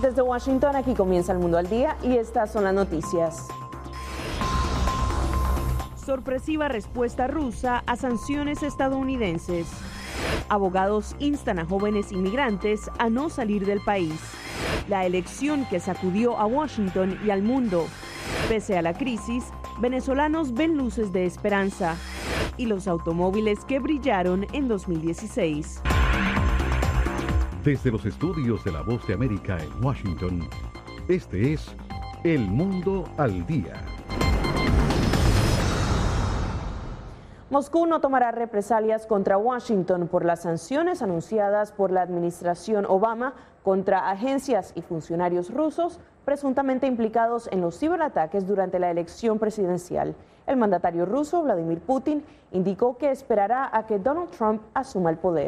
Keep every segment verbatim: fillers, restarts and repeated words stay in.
Desde Washington, aquí comienza El Mundo al Día y estas son las noticias. Sorpresiva respuesta rusa a sanciones estadounidenses. Abogados instan a jóvenes inmigrantes a no salir del país. La elección que sacudió a Washington y al mundo. Pese a la crisis, venezolanos ven luces de esperanza. Y los automóviles que brillaron en dos mil dieciséis. Desde los estudios de La Voz de América en Washington, este es El Mundo al Día. Moscú no tomará represalias contra Washington por las sanciones anunciadas por la administración Obama contra agencias y funcionarios rusos presuntamente implicados en los ciberataques durante la elección presidencial. El mandatario ruso, Vladimir Putin, indicó que esperará a que Donald Trump asuma el poder.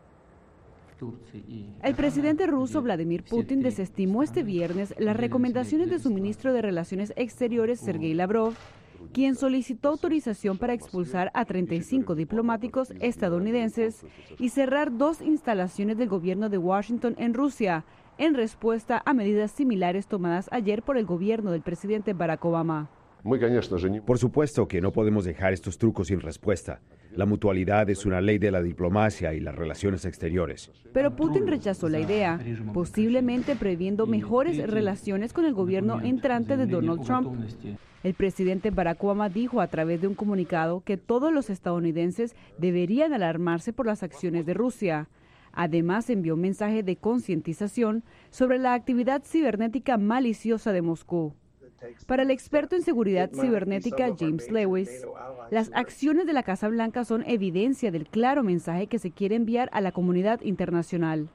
El presidente ruso Vladimir Putin desestimó este viernes las recomendaciones de su ministro de Relaciones Exteriores, Sergei Lavrov, quien solicitó autorización para expulsar a treinta y cinco diplomáticos estadounidenses y cerrar dos instalaciones del gobierno de Washington en Rusia, en respuesta a medidas similares tomadas ayer por el gobierno del presidente Barack Obama. Por supuesto que no podemos dejar estos trucos sin respuesta. La mutualidad es una ley de la diplomacia y las relaciones exteriores. Pero Putin rechazó la idea, posiblemente previendo mejores relaciones con el gobierno entrante de Donald Trump. El presidente Barack Obama dijo a través de un comunicado que todos los estadounidenses deberían alarmarse por las acciones de Rusia. Además, envió un mensaje de concientización sobre la actividad cibernética maliciosa de Moscú. Para el experto en seguridad cibernética James Lewis, las acciones de la Casa Blanca son evidencia del claro mensaje que se quiere enviar a la comunidad internacional.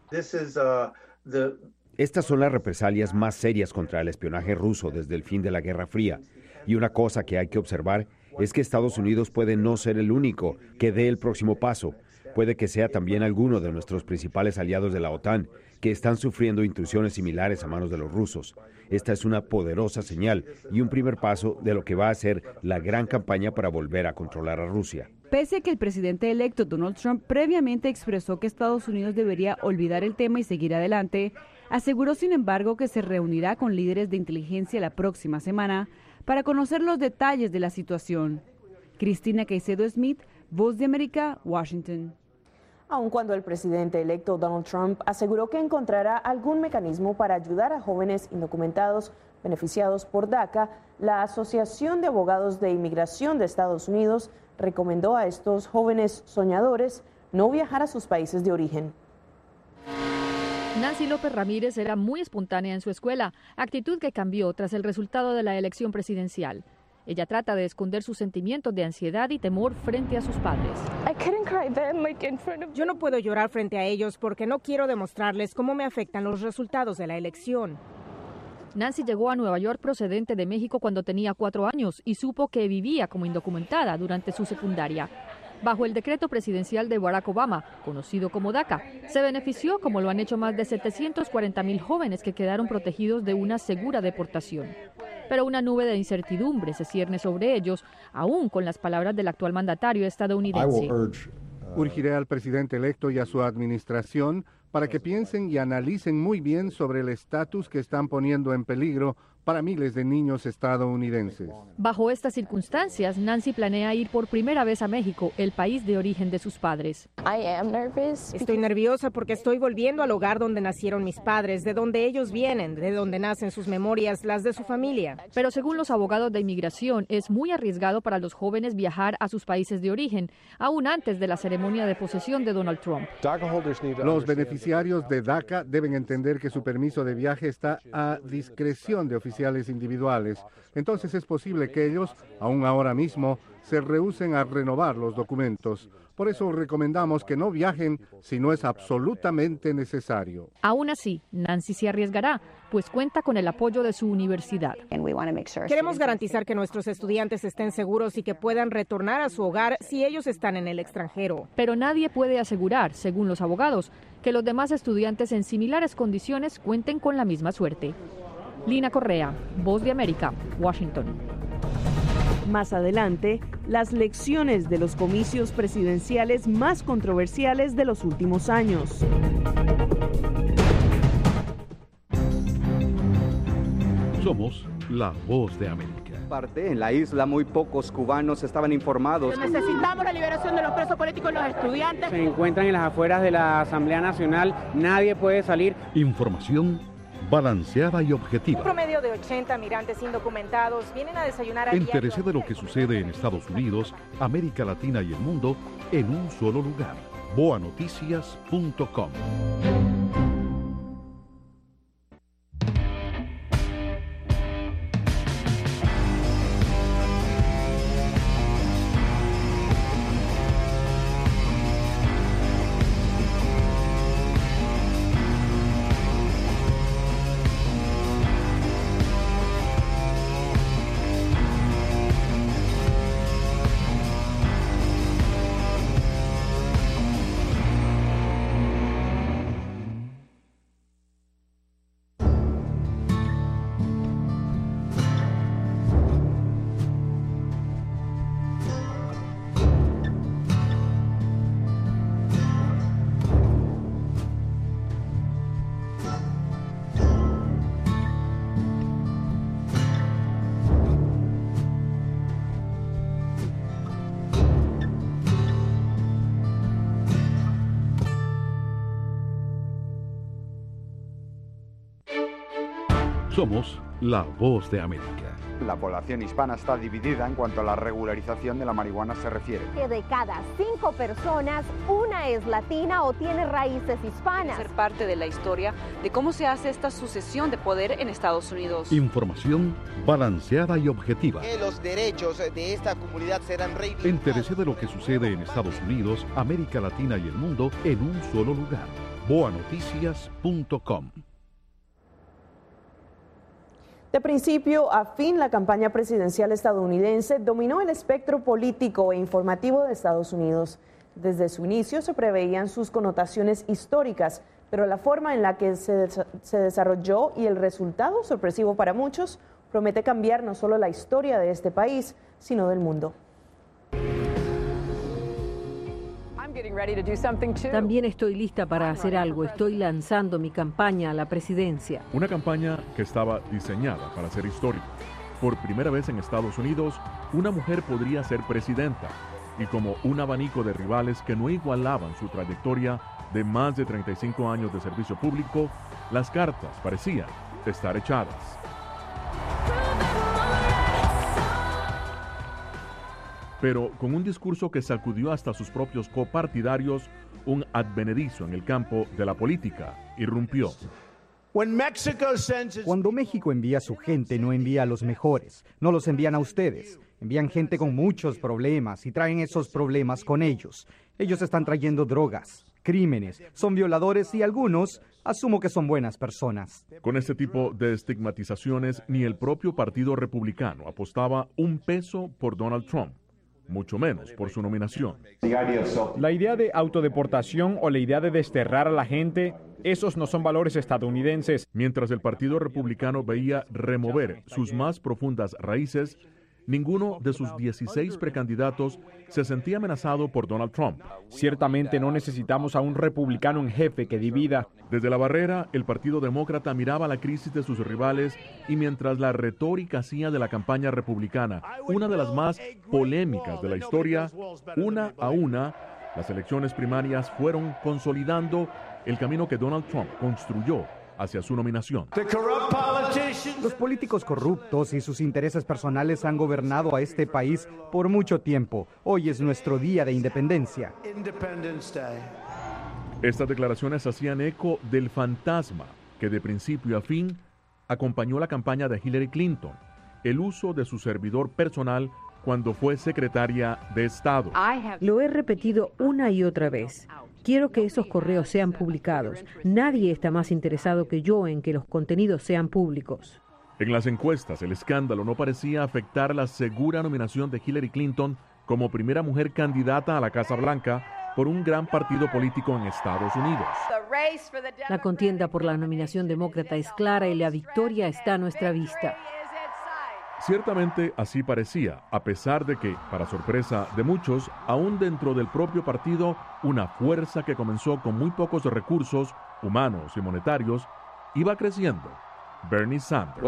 Estas son las represalias más serias contra el espionaje ruso desde el fin de la Guerra Fría. Y una cosa que hay que observar es que Estados Unidos puede no ser el único que dé el próximo paso. Puede que sea también alguno de nuestros principales aliados de la OTAN que están sufriendo intrusiones similares a manos de los rusos. Esta es una poderosa señal y un primer paso de lo que va a ser la gran campaña para volver a controlar a Rusia. Pese a que el presidente electo Donald Trump previamente expresó que Estados Unidos debería olvidar el tema y seguir adelante, aseguró sin embargo que se reunirá con líderes de inteligencia la próxima semana para conocer los detalles de la situación. Cristina Caicedo Smith, Voz de América, Washington. Aun cuando el presidente electo Donald Trump aseguró que encontrará algún mecanismo para ayudar a jóvenes indocumentados beneficiados por DACA, la Asociación de Abogados de Inmigración de Estados Unidos recomendó a estos jóvenes soñadores no viajar a sus países de origen. Nancy López Ramírez era muy espontánea en su escuela, actitud que cambió tras el resultado de la elección presidencial. Ella trata de esconder sus sentimientos de ansiedad y temor frente a sus padres. Yo no puedo llorar frente a ellos porque no quiero demostrarles cómo me afectan los resultados de la elección. Nancy llegó a Nueva York procedente de México cuando tenía cuatro años y supo que vivía como indocumentada durante su secundaria. Bajo el decreto presidencial de Barack Obama, conocido como DACA, se benefició como lo han hecho más de setecientos cuarenta mil jóvenes que quedaron protegidos de una segura deportación. Pero una nube de incertidumbre se cierne sobre ellos, aún con las palabras del actual mandatario estadounidense. Urgiré al presidente electo y a su administración para que piensen y analicen muy bien sobre el estatus que están poniendo en peligro para miles de niños estadounidenses. Bajo estas circunstancias, Nancy planea ir por primera vez a México, el país de origen de sus padres. Estoy nerviosa porque estoy volviendo al hogar donde nacieron mis padres, de donde ellos vienen, de donde nacen sus memorias, las de su familia. Pero según los abogados de inmigración, es muy arriesgado para los jóvenes viajar a sus países de origen, aún antes de la ceremonia de posesión de Donald Trump. Los beneficiarios de DACA deben entender que su permiso de viaje está a discreción de oficiales individuales. Entonces es posible que ellos, aún ahora mismo, se rehúsen a renovar los documentos. Por eso recomendamos que no viajen si no es absolutamente necesario. Aún así, Nancy se arriesgará, pues cuenta con el apoyo de su universidad. Queremos garantizar que nuestros estudiantes estén seguros y que puedan retornar a su hogar si ellos están en el extranjero. Pero nadie puede asegurar, según los abogados, que los demás estudiantes en similares condiciones cuenten con la misma suerte. Lina Correa, Voz de América, Washington. Más adelante, las lecciones de los comicios presidenciales más controversiales de los últimos años. Somos la voz de América. Parte en la isla muy pocos cubanos estaban informados. Necesitamos la liberación de los presos políticos y los estudiantes. Se encuentran en las afueras de la Asamblea Nacional, nadie puede salir. Información balanceada y objetiva. Un promedio de ochenta migrantes indocumentados vienen a desayunar a Entérese de lo que sucede en Estados Unidos, América Latina y el mundo en un solo lugar. boa noticias punto com. Somos la voz de América. La población hispana está dividida en cuanto a la regularización de la marihuana se refiere. Que de cada cinco personas, una es latina o tiene raíces hispanas. Ser parte de la historia de cómo se hace esta sucesión de poder en Estados Unidos. Información balanceada y objetiva. Que los derechos de esta comunidad serán reivindicados. Entérese de lo que sucede en Estados Unidos, América Latina y el mundo en un solo lugar. boa noticias punto com. De principio a fin, la campaña presidencial estadounidense dominó el espectro político e informativo de Estados Unidos. Desde su inicio se preveían sus connotaciones históricas, pero la forma en la que se, des- se desarrolló y el resultado, sorpresivo para muchos, promete cambiar no solo la historia de este país, sino del mundo. También estoy lista para hacer algo. Estoy lanzando mi campaña a la presidencia. Una campaña que estaba diseñada para ser histórica. Por primera vez en Estados Unidos, una mujer podría ser presidenta. Y como un abanico de rivales que no igualaban su trayectoria de más de treinta y cinco años de servicio público, las cartas parecían estar echadas. Pero con un discurso que sacudió hasta sus propios copartidarios, un advenedizo en el campo de la política irrumpió. Cuando México envía a su gente, no envía a los mejores, no los envían a ustedes. Envían gente con muchos problemas y traen esos problemas con ellos. Ellos están trayendo drogas, crímenes, son violadores y algunos asumo que son buenas personas. Con este tipo de estigmatizaciones, ni el propio Partido Republicano apostaba un peso por Donald Trump, mucho menos por su nominación. La idea de autodeportación o la idea de desterrar a la gente, esos no son valores estadounidenses. Mientras el Partido Republicano veía remover sus más profundas raíces, ninguno de sus dieciséis precandidatos se sentía amenazado por Donald Trump. Ciertamente no necesitamos a un republicano en jefe que divida. Desde la barrera, el Partido Demócrata miraba la crisis de sus rivales y mientras la retórica hacía de la campaña republicana una de las más polémicas de la historia, una a una, las elecciones primarias fueron consolidando el camino que Donald Trump construyó hacia su nominación. Los políticos corruptos y sus intereses personales han gobernado a este país por mucho tiempo. Hoy es nuestro día de independencia. Estas declaraciones hacían eco del fantasma que de principio a fin acompañó la campaña de Hillary Clinton, el uso de su servidor personal cuando fue secretaria de Estado. Lo he repetido una y otra vez. Quiero que esos correos sean publicados. Nadie está más interesado que yo en que los contenidos sean públicos. En las encuestas, el escándalo no parecía afectar la segura nominación de Hillary Clinton como primera mujer candidata a la Casa Blanca por un gran partido político en Estados Unidos. La contienda por la nominación demócrata es clara y la victoria está a nuestra vista. Ciertamente así parecía, a pesar de que, para sorpresa de muchos, aún dentro del propio partido, una fuerza que comenzó con muy pocos recursos humanos y monetarios, iba creciendo Bernie Sanders.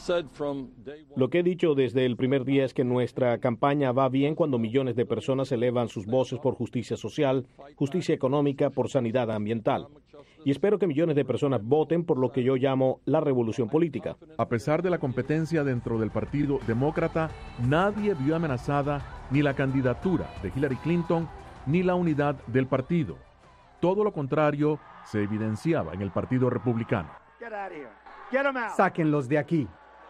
Lo que he dicho desde el primer día es que nuestra campaña va bien cuando millones de personas elevan sus voces por justicia social, justicia económica, por sanidad ambiental. Y espero que millones de personas voten por lo que yo llamo la revolución política. A pesar de la competencia dentro del Partido Demócrata, nadie vio amenazada ni la candidatura de Hillary Clinton ni la unidad del partido. Todo lo contrario se evidenciaba en el Partido Republicano. Sáquenlos de aquí.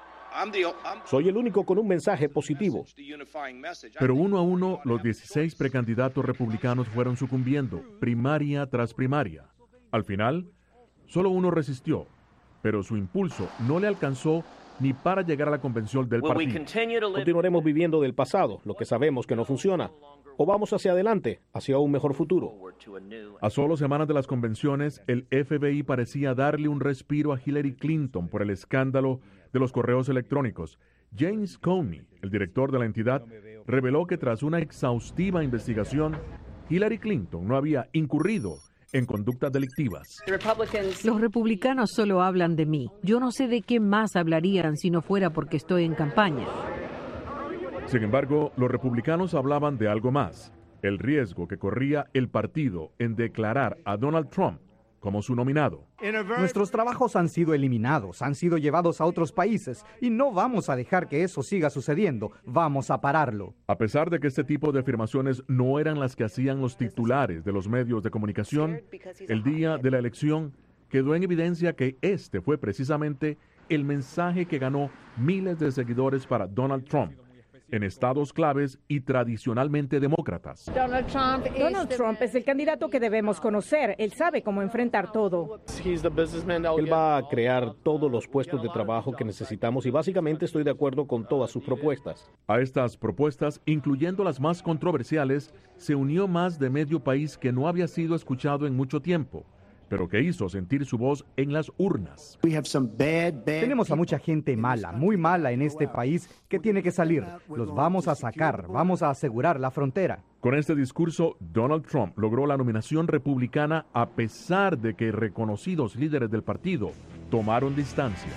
Soy el único con un mensaje positivo. Pero uno a uno, los dieciséis precandidatos republicanos fueron sucumbiendo, primaria tras primaria. Al final, solo uno resistió, pero su impulso no le alcanzó ni para llegar a la convención del partido. Continuaremos viviendo del pasado, lo que sabemos que no funciona, o vamos hacia adelante, hacia un mejor futuro. A solo semanas de las convenciones, el F B I parecía darle un respiro a Hillary Clinton por el escándalo de los correos electrónicos. James Comey, el director de la entidad, reveló que tras una exhaustiva investigación, Hillary Clinton no había incurrido en conductas delictivas. Los republicanos solo hablan de mí. Yo no sé de qué más hablarían si no fuera porque estoy en campaña. Sin embargo, los republicanos hablaban de algo más, el riesgo que corría el partido en declarar a Donald Trump como su nominado. Nuestros trabajos han sido eliminados, han sido llevados a otros países y no vamos a dejar que eso siga sucediendo, vamos a pararlo. A pesar de que este tipo de afirmaciones no eran las que hacían los titulares de los medios de comunicación, el día de la elección quedó en evidencia que este fue precisamente el mensaje que ganó miles de seguidores para Donald Trump en estados claves y tradicionalmente demócratas. Donald Trump, Donald Trump es el candidato que debemos conocer. Él sabe cómo enfrentar todo. Él va a crear todos los puestos de trabajo que necesitamos y básicamente estoy de acuerdo con todas sus propuestas. A estas propuestas, incluyendo las más controversiales, se unió más de medio país que no había sido escuchado en mucho tiempo, pero que hizo sentir su voz en las urnas. Tenemos a mucha gente mala, muy mala en este país que tiene que salir. Los vamos a sacar, vamos a asegurar la frontera. Con este discurso, Donald Trump logró la nominación republicana a pesar de que reconocidos líderes del partido tomaron distancia.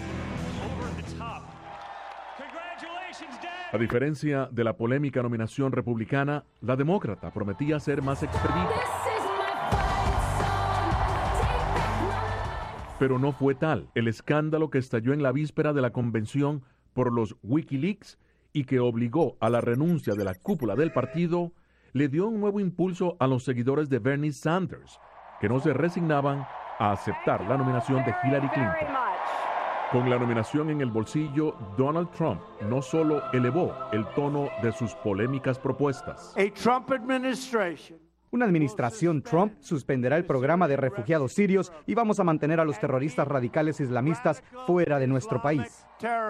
A diferencia de la polémica nominación republicana, la demócrata prometía ser más expedita. Pero no fue tal. El escándalo que estalló en la víspera de la convención por los Wikileaks y que obligó a la renuncia de la cúpula del partido le dio un nuevo impulso a los seguidores de Bernie Sanders, que no se resignaban a aceptar la nominación de Hillary Clinton. Con la nominación en el bolsillo, Donald Trump no solo elevó el tono de sus polémicas propuestas. A Trump administration. Una administración Trump suspenderá el programa de refugiados sirios y vamos a mantener a los terroristas radicales islamistas fuera de nuestro país.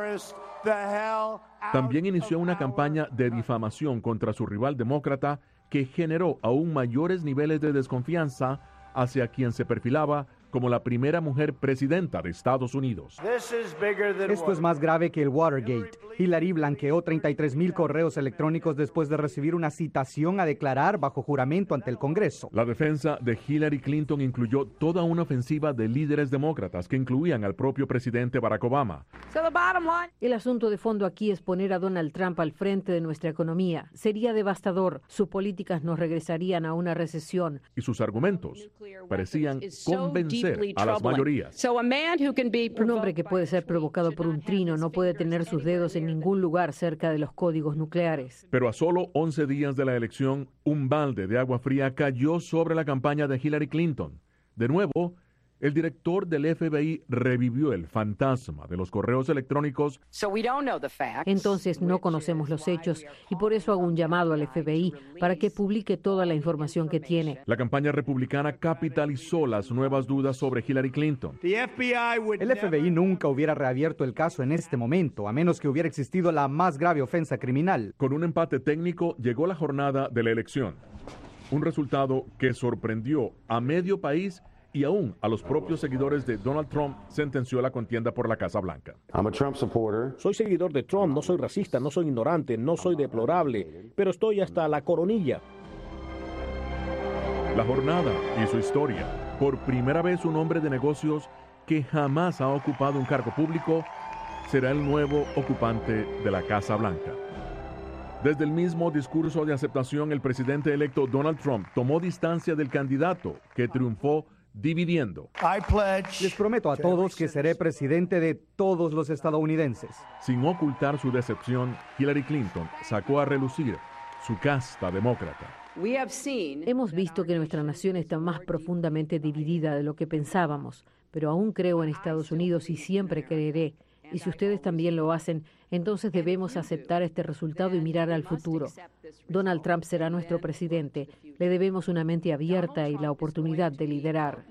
También inició una campaña de difamación contra su rival demócrata que generó aún mayores niveles de desconfianza hacia quien se perfilaba como la primera mujer presidenta de Estados Unidos. Esto es más grave que el Watergate. Hillary blanqueó treinta y tres mil correos electrónicos después de recibir una citación a declarar bajo juramento ante el Congreso. La defensa de Hillary Clinton incluyó toda una ofensiva de líderes demócratas que incluían al propio presidente Barack Obama. El asunto de fondo aquí es poner a Donald Trump al frente de nuestra economía. Sería devastador. Sus políticas nos regresarían a una recesión. Y sus argumentos parecían convencer a las mayorías. Un hombre que puede ser provocado por un trino no puede tener sus dedos en ningún lugar cerca de los códigos nucleares. Pero a solo once días de la elección, un balde de agua fría cayó sobre la campaña de Hillary Clinton. De nuevo, el director del F B I revivió el fantasma de los correos electrónicos. Entonces no conocemos los hechos y por eso hago un llamado al F B I para que publique toda la información que tiene. La campaña republicana capitalizó las nuevas dudas sobre Hillary Clinton. El F B I nunca hubiera reabierto el caso en este momento, a menos que hubiera existido la más grave ofensa criminal. Con un empate técnico llegó la jornada de la elección. Un resultado que sorprendió a medio país y aún a los propios seguidores de Donald Trump sentenció la contienda por la Casa Blanca. Soy seguidor de Trump, no soy racista, no soy ignorante, no soy deplorable, pero estoy hasta la coronilla. La jornada y su historia. Por primera vez un hombre de negocios que jamás ha ocupado un cargo público, será el nuevo ocupante de la Casa Blanca. Desde el mismo discurso de aceptación, el presidente electo Donald Trump tomó distancia del candidato que triunfó dividiendo. Les prometo a todos que seré presidente de todos los estadounidenses. Sin ocultar su decepción, Hillary Clinton sacó a relucir su casta demócrata. Hemos visto que nuestra nación está más profundamente dividida de lo que pensábamos, pero aún creo en Estados Unidos y siempre creeré. Y si ustedes también lo hacen, entonces debemos aceptar este resultado y mirar al futuro. Donald Trump será nuestro presidente. Le debemos una mente abierta y la oportunidad de liderar.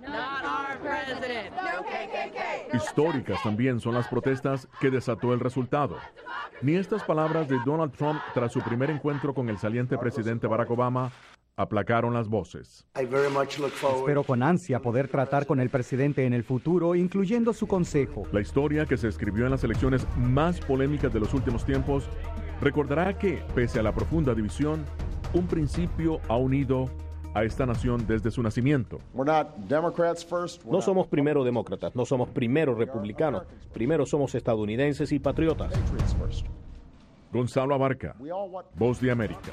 Históricas también son las protestas que desató el resultado. Ni estas palabras de Donald Trump tras su primer encuentro con el saliente presidente Barack Obama aplacaron las voces. Espero con ansia poder tratar con el presidente en el futuro, incluyendo su consejo. La historia que se escribió en las elecciones más polémicas de los últimos tiempos recordará que, pese a la profunda división, un principio ha unido a esta nación desde su nacimiento. No somos primero demócratas, no somos primero republicanos, primero somos estadounidenses y patriotas. Gonzalo Abarca, Voz de América.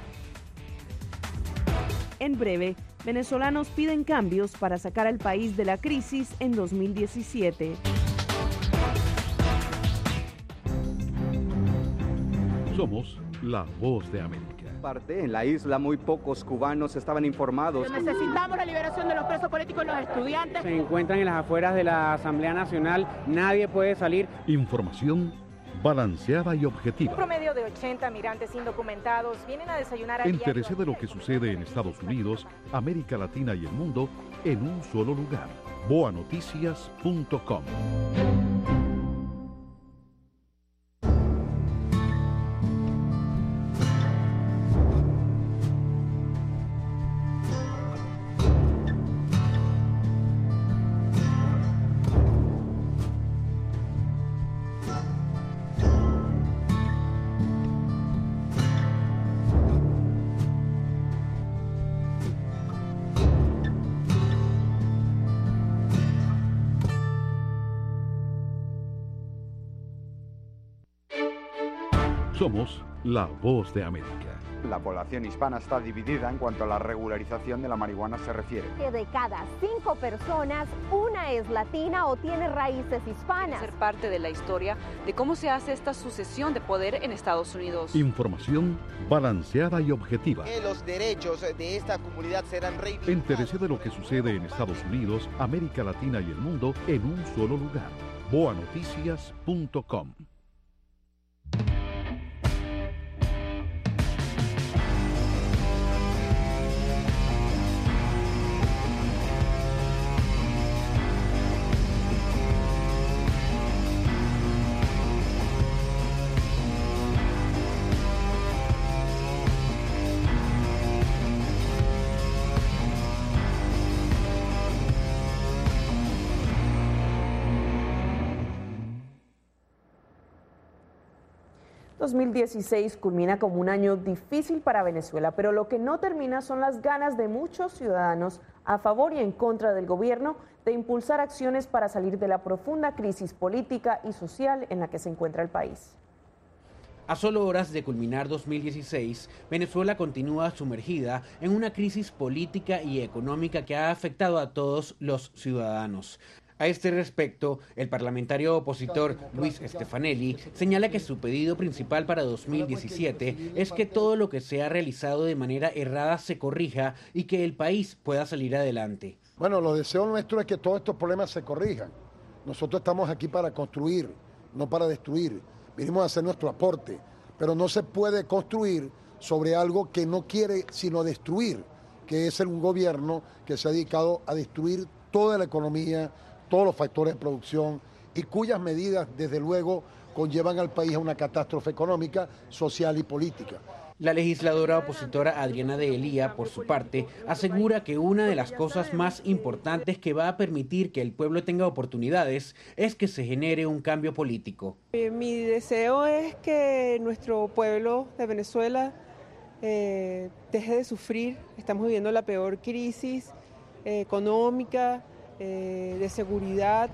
En breve, venezolanos piden cambios para sacar al país de la crisis en dos mil diecisiete. Somos la Voz de América. Parte en la isla muy pocos cubanos estaban informados. Necesitamos la liberación de los presos políticos y los estudiantes. Se encuentran en las afueras de la Asamblea Nacional, nadie puede salir. Información balanceada y objetiva. Un promedio de ochenta migrantes indocumentados vienen a desayunar a Entérese de lo que sucede en Estados Unidos, América Latina y el mundo en un solo lugar. boa noticias punto com. Somos la Voz de América. La población hispana está dividida en cuanto a la regularización de la marihuana se refiere. Que de cada cinco personas, una es latina o tiene raíces hispanas. Ser parte de la historia de cómo se hace esta sucesión de poder en Estados Unidos. Información balanceada y objetiva. Que los derechos de esta comunidad serán reivindicados. Entérese de lo que sucede en Estados Unidos, América Latina y el mundo en un solo lugar. boa noticias punto com. dos mil dieciséis culmina como un año difícil para Venezuela, pero lo que no termina son las ganas de muchos ciudadanos a favor y en contra del gobierno de impulsar acciones para salir de la profunda crisis política y social en la que se encuentra el país. A solo horas de culminar dos mil dieciséis, Venezuela continúa sumergida en una crisis política y económica que ha afectado a todos los ciudadanos. A este respecto, el parlamentario opositor Luis Stefanelli señala que su pedido principal para dos mil diecisiete es que todo lo que se ha realizado de manera errada se corrija y que el país pueda salir adelante. Bueno, lo deseo nuestro es que todos estos problemas se corrijan. Nosotros estamos aquí para construir, no para destruir. Vinimos a hacer nuestro aporte, pero no se puede construir sobre algo que no quiere sino destruir, que es un gobierno que se ha dedicado a destruir toda la economía, todos los factores de producción y cuyas medidas, desde luego, conllevan al país a una catástrofe económica, social y política. La legisladora opositora Adriana de Elía, por su parte, asegura que una de las cosas más importantes que va a permitir que el pueblo tenga oportunidades es que se genere un cambio político. Eh, mi deseo es que nuestro pueblo de Venezuela eh, deje de sufrir. Estamos viviendo la peor crisis eh, económica, eh, de seguridad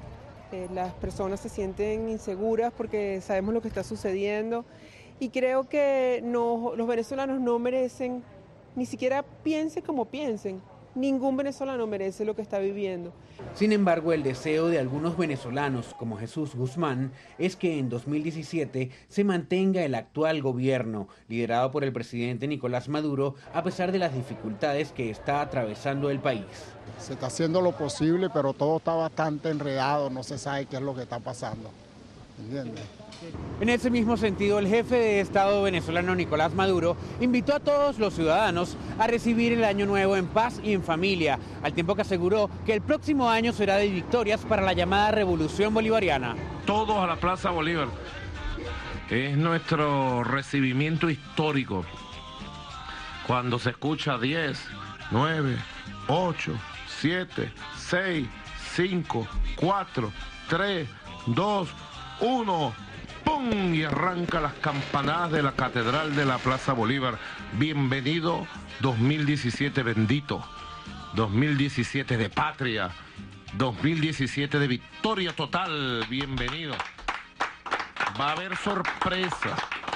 Eh, las personas se sienten inseguras porque sabemos lo que está sucediendo y creo que no, los venezolanos no merecen, ni siquiera piensen como piensen. Ningún venezolano merece lo que está viviendo. Sin embargo, el deseo de algunos venezolanos, como Jesús Guzmán, es que en dos mil diecisiete se mantenga el actual gobierno, liderado por el presidente Nicolás Maduro, a pesar de las dificultades que está atravesando el país. Se está haciendo lo posible, pero todo está bastante enredado, no se sabe qué es lo que está pasando. ¿Entiendes? En ese mismo sentido, el jefe de Estado venezolano Nicolás Maduro invitó a todos los ciudadanos a recibir el año nuevo en paz y en familia, al tiempo que aseguró que el próximo año será de victorias para la llamada revolución bolivariana. Todos a la Plaza Bolívar. Es nuestro recibimiento histórico. Cuando se escucha diez, nueve, ocho, siete, seis, cinco, cuatro, tres, dos, uno, ¡pum! Y arranca las campanadas de la Catedral de la Plaza Bolívar. Bienvenido dos mil diecisiete bendito, dos mil diecisiete de patria, dos mil diecisiete de victoria total. Bienvenido. Va a haber sorpresa.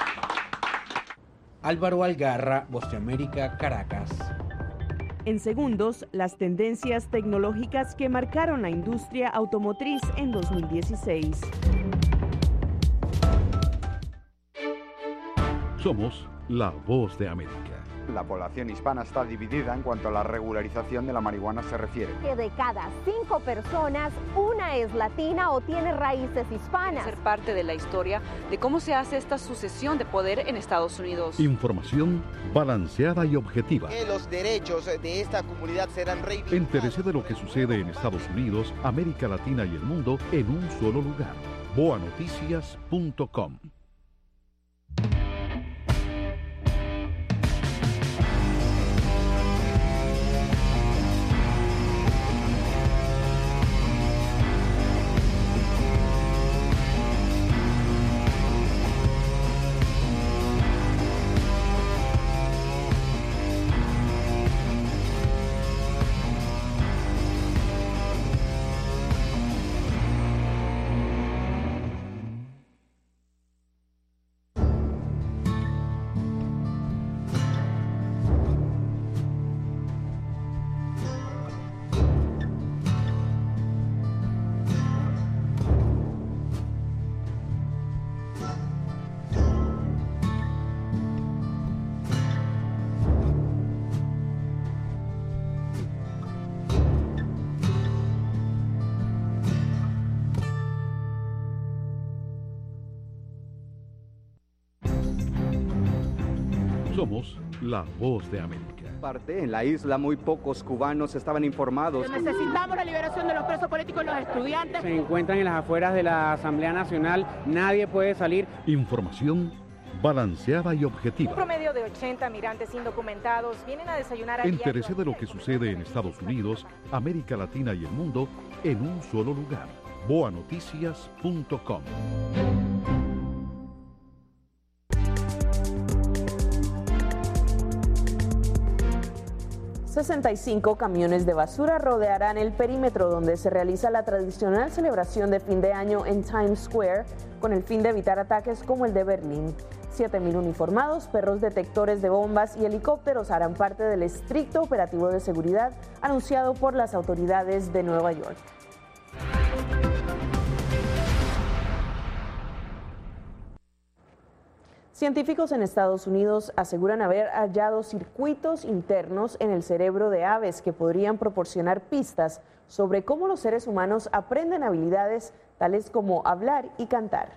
Álvaro Algarra, Voz de América, Caracas. En segundos, las tendencias tecnológicas que marcaron la industria automotriz en dos mil dieciséis. Somos la Voz de América. La población hispana está dividida en cuanto a la regularización de la marihuana se refiere. Que de cada cinco personas, una es latina o tiene raíces hispanas. Ser parte de la historia de cómo se hace esta sucesión de poder en Estados Unidos. Información balanceada y objetiva. Que los derechos de esta comunidad serán reivindicados. Entérese de lo que sucede en Estados Unidos, América Latina y el mundo en un solo lugar. boa noticias punto com. Somos la Voz de América. Parte en la isla muy pocos cubanos estaban informados. Necesitamos la liberación de los presos políticos y los estudiantes. Se encuentran en las afueras de la Asamblea Nacional, nadie puede salir. Información balanceada y objetiva. Un promedio de ochenta migrantes indocumentados vienen a desayunar a Entérese de lo que sucede en Estados Unidos, América Latina y el mundo en un solo lugar. boa noticias punto com. sesenta y cinco camiones de basura rodearán el perímetro donde se realiza la tradicional celebración de fin de año en Times Square, con el fin de evitar ataques como el de Berlín. siete mil uniformados, perros detectores de bombas y helicópteros harán parte del estricto operativo de seguridad anunciado por las autoridades de Nueva York. Científicos en Estados Unidos aseguran haber hallado circuitos internos en el cerebro de aves que podrían proporcionar pistas sobre cómo los seres humanos aprenden habilidades tales como hablar y cantar.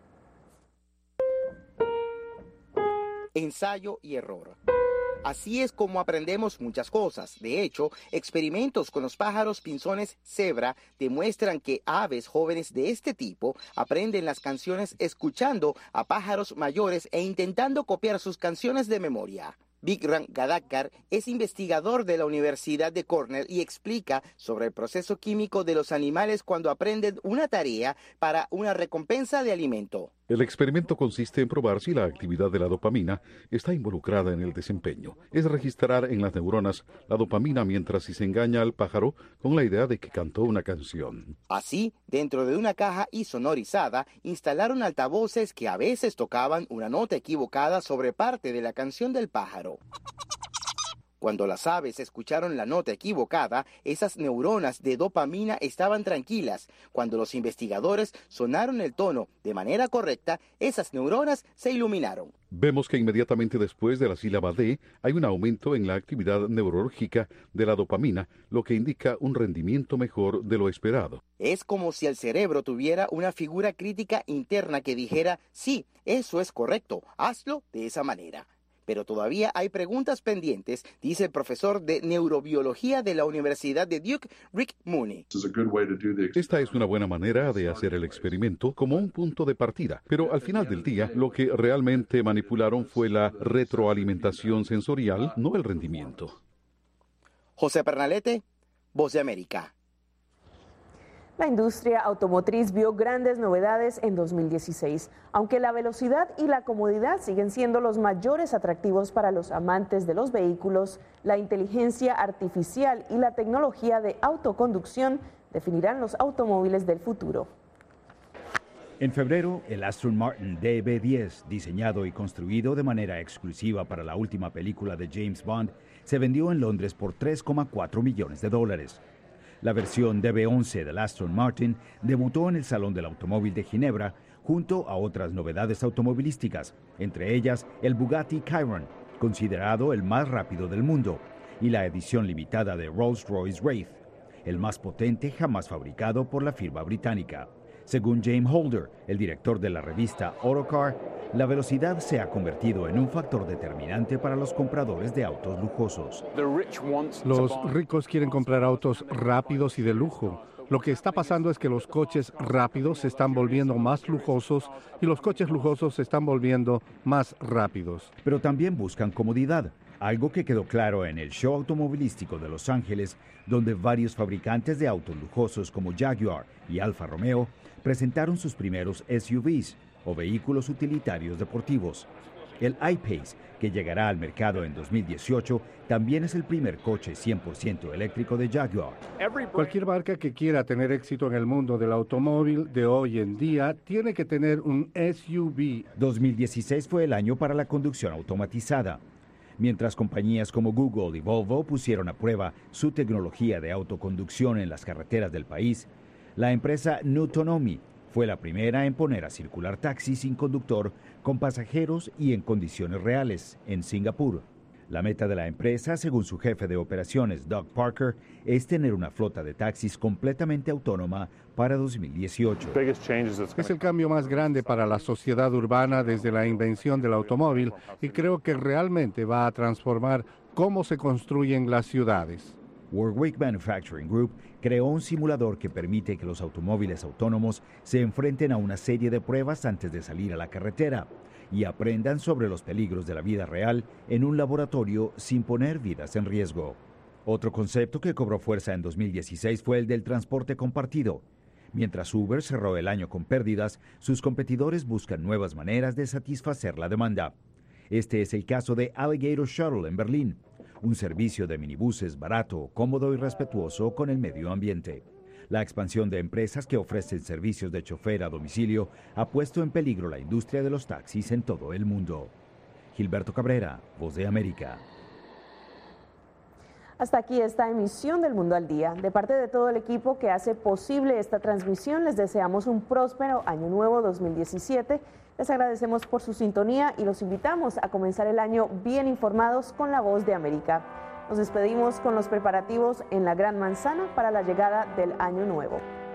Ensayo y error. Así es como aprendemos muchas cosas. De hecho, experimentos con los pájaros pinzones cebra demuestran que aves jóvenes de este tipo aprenden las canciones escuchando a pájaros mayores e intentando copiar sus canciones de memoria. Vikram Gadakar es investigador de la Universidad de Cornell y explica sobre el proceso químico de los animales cuando aprenden una tarea para una recompensa de alimento. El experimento consiste en probar si la actividad de la dopamina está involucrada en el desempeño. Es registrar en las neuronas la dopamina mientras se engaña al pájaro con la idea de que cantó una canción. Así, dentro de una caja insonorizada, instalaron altavoces que a veces tocaban una nota equivocada sobre parte de la canción del pájaro. Cuando las aves escucharon la nota equivocada, esas neuronas de dopamina estaban tranquilas. Cuando los investigadores sonaron el tono de manera correcta, esas neuronas se iluminaron. Vemos que inmediatamente después de la sílaba D hay un aumento en la actividad neurológica de la dopamina, lo que indica un rendimiento mejor de lo esperado. Es como si el cerebro tuviera una figura crítica interna que dijera, sí, eso es correcto, hazlo de esa manera. Pero todavía hay preguntas pendientes, dice el profesor de neurobiología de la Universidad de Duke, Rick Mooney. Esta es una buena manera de hacer el experimento como un punto de partida, pero al final del día lo que realmente manipularon fue la retroalimentación sensorial, no el rendimiento. José Pernalete, Voz de América. La industria automotriz vio grandes novedades en dos mil dieciséis, aunque la velocidad y la comodidad siguen siendo los mayores atractivos para los amantes de los vehículos. La inteligencia artificial y la tecnología de autoconducción definirán los automóviles del futuro. En febrero, el Aston Martin D B diez, diseñado y construido de manera exclusiva para la última película de James Bond, se vendió en Londres por tres coma cuatro millones de dólares. La versión D B once del Aston Martin debutó en el Salón del Automóvil de Ginebra junto a otras novedades automovilísticas, entre ellas el Bugatti Chiron, considerado el más rápido del mundo, y la edición limitada de Rolls-Royce Wraith, el más potente jamás fabricado por la firma británica. Según James Holder, el director de la revista Autocar, la velocidad se ha convertido en un factor determinante para los compradores de autos lujosos. Los ricos quieren comprar autos rápidos y de lujo. Lo que está pasando es que los coches rápidos se están volviendo más lujosos y los coches lujosos se están volviendo más rápidos. Pero también buscan comodidad, algo que quedó claro en el show automovilístico de Los Ángeles, donde varios fabricantes de autos lujosos como Jaguar y Alfa Romeo presentaron sus primeros S U Vs, o vehículos utilitarios deportivos. El I-Pace, que llegará al mercado en dos mil dieciocho, también es el primer coche cien por ciento eléctrico de Jaguar. Cualquier marca que quiera tener éxito en el mundo del automóvil de hoy en día tiene que tener un S U V. dos mil dieciséis fue el año para la conducción automatizada. Mientras compañías como Google y Volvo pusieron a prueba su tecnología de autoconducción en las carreteras del país, la empresa Nutonomy fue la primera en poner a circular taxis sin conductor con pasajeros y en condiciones reales en Singapur. La meta de la empresa, según su jefe de operaciones, Doug Parker, es tener una flota de taxis completamente autónoma para dos mil dieciocho. Es el cambio más grande para la sociedad urbana desde la invención del automóvil y creo que realmente va a transformar cómo se construyen las ciudades. Warwick Manufacturing Group creó un simulador que permite que los automóviles autónomos se enfrenten a una serie de pruebas antes de salir a la carretera y aprendan sobre los peligros de la vida real en un laboratorio sin poner vidas en riesgo. Otro concepto que cobró fuerza en dos mil dieciséis fue el del transporte compartido. Mientras Uber cerró el año con pérdidas, sus competidores buscan nuevas maneras de satisfacer la demanda. Este es el caso de Alligator Shuttle en Berlín, un servicio de minibuses barato, cómodo y respetuoso con el medio ambiente. La expansión de empresas que ofrecen servicios de chofer a domicilio ha puesto en peligro la industria de los taxis en todo el mundo. Gilberto Cabrera, Voz de América. Hasta aquí esta emisión del Mundo al Día. De parte de todo el equipo que hace posible esta transmisión, les deseamos un próspero Año Nuevo dos mil diecisiete. Les agradecemos por su sintonía y los invitamos a comenzar el año bien informados con la Voz de América. Nos despedimos con los preparativos en la Gran Manzana para la llegada del Año Nuevo.